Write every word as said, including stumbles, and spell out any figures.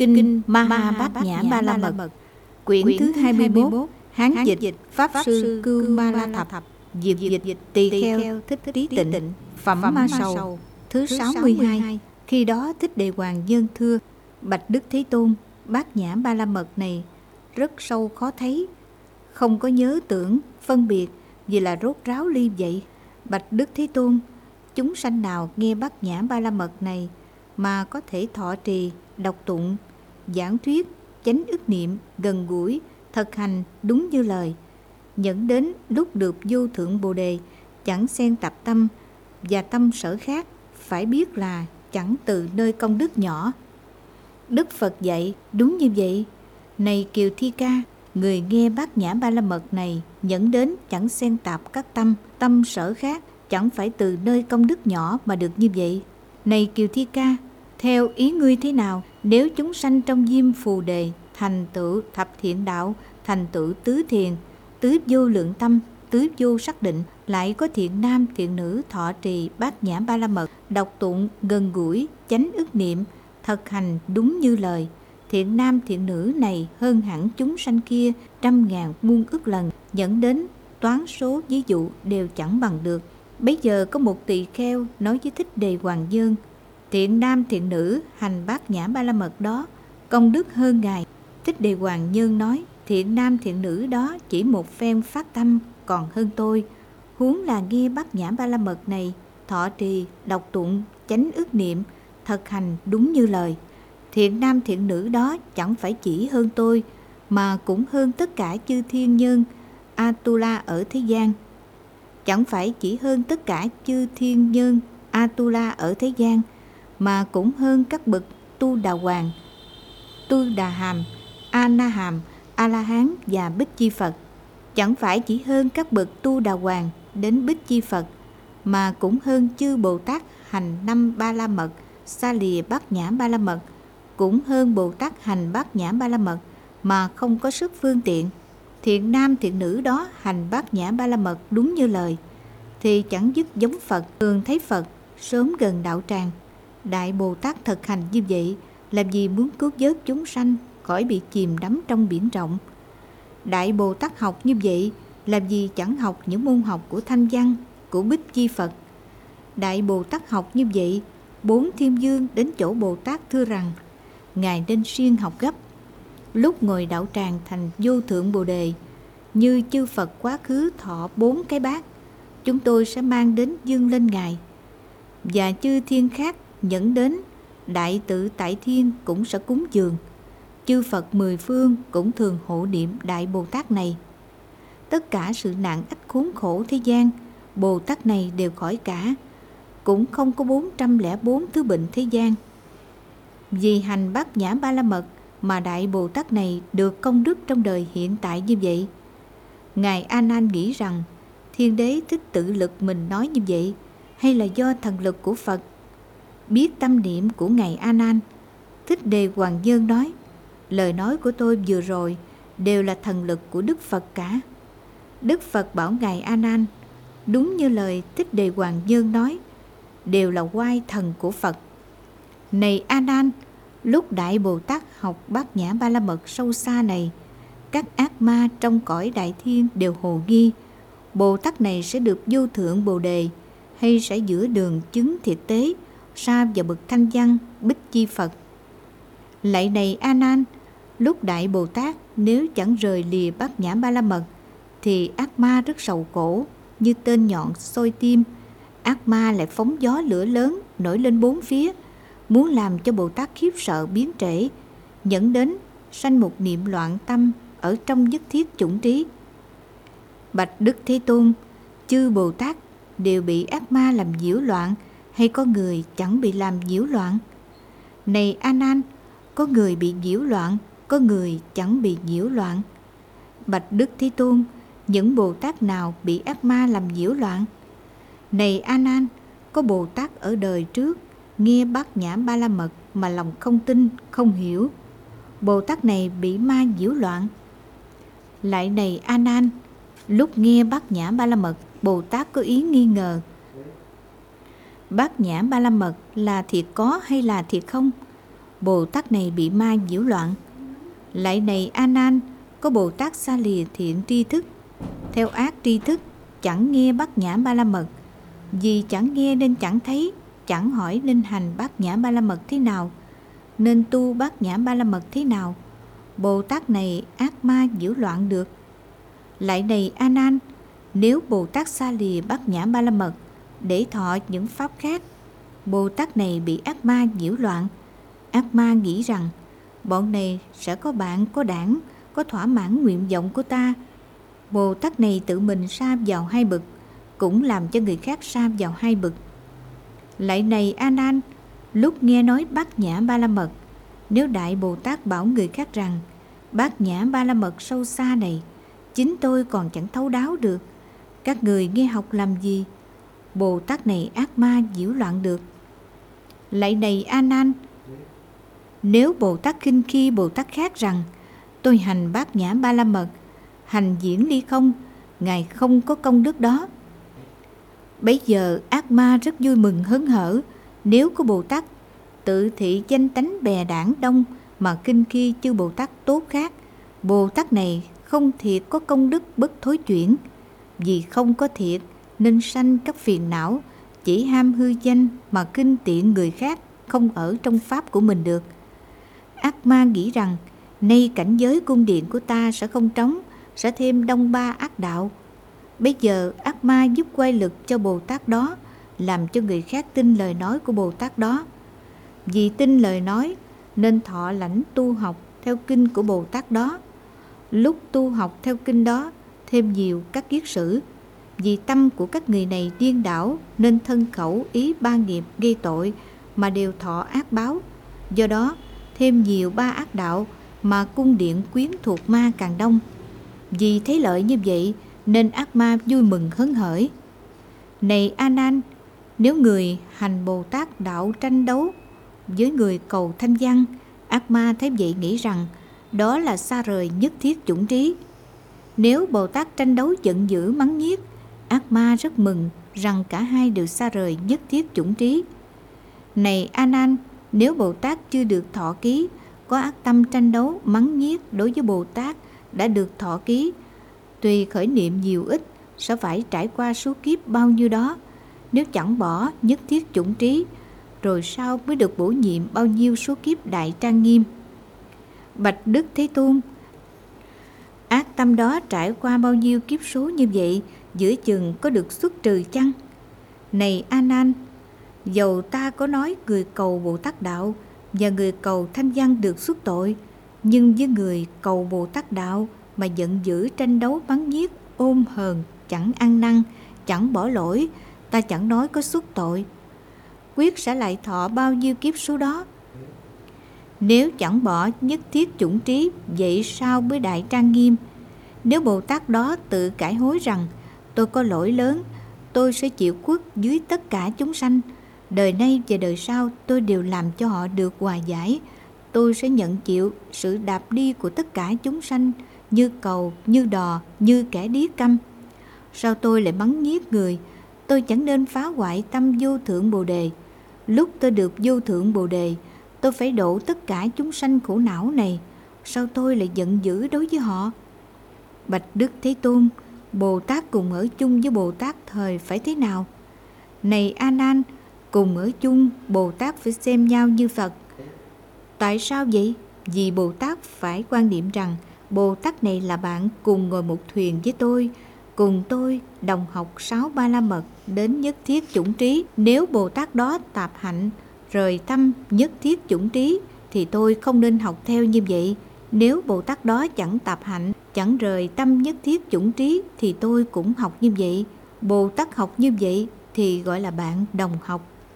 Kinh Maha Bát Nhã Ba La Mật, quyển thứ hai mươi mốt, Hán dịch Pháp Sư Cưu Ma La Thập, Diệp dịch Tỳ Kheo Thích Trí Tịnh, Phẩm Ma Sầu, thứ sáu mươi hai. Khi đó Thích Đề Hoàng Nhân thưa: Bạch Đức Thế Tôn, Bát Nhã Ba La Mật này rất sâu khó thấy, không có nhớ tưởng phân biệt, vì là rốt ráo ly vậy. Bạch Đức Thế Tôn, chúng sanh nào nghe Bát Nhã Ba La Mật này mà có thể thọ trì, đọc tụng, giảng thuyết, chánh ức niệm, gần gũi, thực hành đúng như lời, dẫn đến lúc được vô thượng Bồ Đề, chẳng xen tạp tâm và tâm sở khác, phải biết là chẳng từ nơi công đức nhỏ. Đức Phật dạy đúng như vậy. Này Kiều Thi Ca, người nghe Bát Nhã Ba La Mật này dẫn đến chẳng xen tạp các tâm, tâm sở khác, chẳng phải từ nơi công đức nhỏ mà được như vậy. Này Kiều Thi Ca, theo ý ngươi thế nào, nếu chúng sanh trong diêm phù đề thành tựu thập thiện đạo, thành tựu tứ thiền, tứ vô lượng tâm, tứ vô sắc định, lại có thiện nam thiện nữ thọ trì Bát Nhã Ba La Mật, đọc tụng gần gũi, chánh ức niệm, thực hành đúng như lời, thiện nam thiện nữ này hơn hẳn chúng sanh kia trăm ngàn muôn ức lần, dẫn đến toán số ví dụ đều chẳng bằng được. Bấy giờ có một tỳ kheo nói với Thích Đề Hoàng Dương: thiện nam thiện nữ hành Bát Nhã Ba La Mật đó công đức hơn ngài. Thích Đề Hoàng Nhân nói: thiện nam thiện nữ đó chỉ một phen phát tâm còn hơn tôi, huống là nghe Bát Nhã Ba La Mật này, thọ trì, đọc tụng, chánh ức niệm, thực hành đúng như lời. Thiện nam thiện nữ đó chẳng phải chỉ hơn tôi, mà cũng hơn tất cả chư thiên nhân Atula ở thế gian. Chẳng phải chỉ hơn tất cả chư thiên nhân Atula ở thế gian, mà cũng hơn các bậc Tu Đà Hoàng, Tu Đà Hàm, A Na Hàm, A La Hán và Bích Chi Phật. Chẳng phải chỉ hơn các bậc Tu Đà Hoàng đến Bích Chi Phật, mà cũng hơn chư Bồ Tát hành năm Ba La Mật, xa lìa Bát Nhã Ba La Mật, cũng hơn Bồ Tát hành Bát Nhã Ba La Mật mà không có sức phương tiện. Thiện nam thiện nữ đó hành Bát Nhã Ba La Mật đúng như lời, thì chẳng dứt giống Phật, thường thấy Phật, sớm gần đạo tràng. Đại Bồ Tát thực hành như vậy, làm gì muốn cứu vớt chúng sanh khỏi bị chìm đắm trong biển rộng. Đại Bồ Tát học như vậy, làm gì chẳng học những môn học của Thanh Văn, của Bích Chi Phật. Đại Bồ Tát học như vậy, bốn thiên dương đến chỗ Bồ Tát thưa rằng: ngài nên siêng học gấp. Lúc ngồi đạo tràng thành vô thượng Bồ Đề, như chư Phật quá khứ thọ bốn cái bát, chúng tôi sẽ mang đến dâng lên ngài, và chư thiên khác dẫn đến đại tự tại thiên cũng sẽ cúng dường. Chư Phật mười phương cũng thường hộ niệm Đại Bồ Tát này. Tất cả sự nạn ách khốn khổ thế gian, Bồ Tát này đều khỏi cả, cũng không có bốn trăm lẻ bốn thứ bệnh thế gian. Vì hành Bát Nhã Ba La Mật mà Đại Bồ Tát này được công đức trong đời hiện tại như vậy. Ngài A Nan nghĩ rằng Thiên Đế thích tự lực mình nói như vậy, hay là do thần lực của Phật? Biết tâm niệm của Ngài A Nan, Thích Đề Hoàng Dương nói: lời nói của tôi vừa rồi đều là thần lực của Đức Phật cả. Đức Phật bảo Ngài A Nan, đúng như lời Thích Đề Hoàng Dương nói, đều là oai thần của Phật. Này A Nan, lúc Đại Bồ Tát học Bát Nhã Ba La Mật sâu xa này, các ác ma trong cõi đại thiên đều hồ nghi Bồ Tát này sẽ được vô thượng Bồ Đề, hay sẽ giữa đường chứng thiệt tế, sa vào bậc Thanh Văn, Bích Chi Phật. Lạy này A Nan, lúc Đại Bồ Tát nếu chẳng rời lìa Bát Nhã Ba La Mật, thì ác ma rất sầu khổ, như tên nhọn soi tim. Ác ma lại phóng gió lửa lớn nổi lên bốn phía, muốn làm cho Bồ Tát khiếp sợ biến trễ, dẫn đến sanh một niệm loạn tâm ở trong nhất thiết chủng trí. Bạch Đức Thế Tôn, chư Bồ Tát đều bị ác ma làm nhiễu loạn, hay có người chẳng bị làm nhiễu loạn? Này A Nan, có người bị nhiễu loạn, có người chẳng bị nhiễu loạn. Bạch Đức Thế Tôn, những Bồ Tát nào bị ác ma làm nhiễu loạn? Này A Nan, có Bồ Tát ở đời trước nghe Bát Nhã Ba La Mật mà lòng không tin, không hiểu. Bồ Tát này bị ma nhiễu loạn. Lại này A Nan, lúc nghe Bát Nhã Ba La Mật, Bồ Tát có ý nghi ngờ: Bát Nhã Ba La Mật là thiệt có hay là thiệt không? Bồ Tát này bị ma nhiễu loạn. Lại này A Nan, có Bồ Tát xa lìa thiện tri thức, theo ác tri thức, chẳng nghe Bát Nhã Ba La Mật. Vì chẳng nghe nên chẳng thấy, chẳng hỏi nên hành Bát Nhã Ba La Mật thế nào, nên tu Bát Nhã Ba La Mật thế nào. Bồ Tát này ác ma nhiễu loạn được. Lại này A Nan, nếu Bồ Tát xa lìa Bát Nhã Ba La Mật để thọ những pháp khác, Bồ Tát này bị ác ma nhiễu loạn. Ác ma nghĩ rằng bọn này sẽ có bạn, có đảng, có thỏa mãn nguyện vọng của ta. Bồ Tát này tự mình sa vào hai bực, cũng làm cho người khác sa vào hai bực. Lại này A Nan, lúc nghe nói Bát Nhã Ba La Mật, nếu Đại Bồ Tát bảo người khác rằng Bát Nhã Ba La Mật sâu xa này, chính tôi còn chẳng thấu đáo được, các người nghe học làm gì? Bồ Tát này ác ma nhiễu loạn được. Lại này A Nan, nếu Bồ Tát khinh khi Bồ Tát khác rằng tôi hành Bát Nhã Ba La Mật, hành diễn ly không, Ngài không có công đức đó. Bấy giờ ác ma rất vui mừng hớn hở. Nếu có Bồ Tát tự thị danh tánh bè đảng đông mà khinh khi chư Bồ Tát tốt khác, Bồ Tát này không thiệt có công đức bất thối chuyển. Vì không có thiệt nên sanh các phiền não, chỉ ham hư danh mà khinh tiện người khác không ở trong pháp của mình được. Ác ma nghĩ rằng nay cảnh giới cung điện của ta sẽ không trống, sẽ thêm đông ba ác đạo. Bây giờ ác ma giúp quay lực cho Bồ Tát đó, làm cho người khác tin lời nói của Bồ Tát đó. Vì tin lời nói nên thọ lãnh tu học theo kinh của Bồ Tát đó. Lúc tu học theo kinh đó thêm nhiều các kiết sử. Vì tâm của các người này điên đảo nên thân khẩu ý ba nghiệp gây tội mà đều thọ ác báo. Do đó thêm nhiều ba ác đạo mà cung điện quyến thuộc ma càng đông. Vì thấy lợi như vậy nên ác ma vui mừng hớn hởi. Này A Nan, nếu người hành Bồ Tát đạo tranh đấu với người cầu thanh văn, ác ma thấy vậy nghĩ rằng đó là xa rời nhất thiết chủng trí. Nếu Bồ Tát tranh đấu giận dữ mắng nhiếc, ác ma rất mừng rằng cả hai đều xa rời nhất thiết chủng trí. Này A Nan, nếu Bồ Tát chưa được thọ ký, có ác tâm tranh đấu mắng nhiếc đối với Bồ Tát đã được thọ ký, tùy khởi niệm nhiều ít sẽ phải trải qua số kiếp bao nhiêu đó. Nếu chẳng bỏ nhất thiết chủng trí, rồi sau mới được bổ nhiệm bao nhiêu số kiếp đại trang nghiêm. Bạch Đức Thế Tôn, ác tâm đó trải qua bao nhiêu kiếp số như vậy, giữa chừng có được xuất trừ chăng? Này A Nan, dầu ta có nói người cầu Bồ Tát đạo và người cầu thanh văn được xuất tội, nhưng với người cầu Bồ Tát đạo mà giận dữ tranh đấu mắng nhiếc, ôm hờn, chẳng ăn năn, chẳng bỏ lỗi, ta chẳng nói có xuất tội. Quyết sẽ lại thọ bao nhiêu kiếp số đó. Nếu chẳng bỏ nhất thiết chủng trí, vậy sao mới đại trang nghiêm? Nếu Bồ Tát đó tự cải hối rằng tôi có lỗi lớn, tôi sẽ chịu khuất dưới tất cả chúng sanh, đời nay và đời sau tôi đều làm cho họ được hòa giải, tôi sẽ nhận chịu sự đạp đi của tất cả chúng sanh, như cầu, như đò, như kẻ điếc câm. Sao tôi lại mắng nhiếc người? Tôi chẳng nên phá hoại tâm vô thượng Bồ Đề. Lúc tôi được vô thượng Bồ Đề, tôi phải độ tất cả chúng sanh khổ não này. Sao tôi lại giận dữ đối với họ? Bạch Đức Thế Tôn, Bồ Tát cùng ở chung với Bồ Tát thời phải thế nào? Này A Nan, cùng ở chung, Bồ Tát phải xem nhau như Phật. Tại sao vậy? Vì Bồ Tát phải quan niệm rằng Bồ Tát này là bạn cùng ngồi một thuyền với tôi, cùng tôi đồng học sáu ba la mật đến nhất thiết chủng trí. Nếu Bồ Tát đó tạp hạnh, rời tâm nhất thiết chủng trí, thì tôi không nên học theo như vậy. Nếu Bồ Tát đó chẳng tạp hạnh, chẳng rời tâm nhất thiết chủng trí, thì tôi cũng học như vậy. Bồ Tát học như vậy thì gọi là bạn đồng học.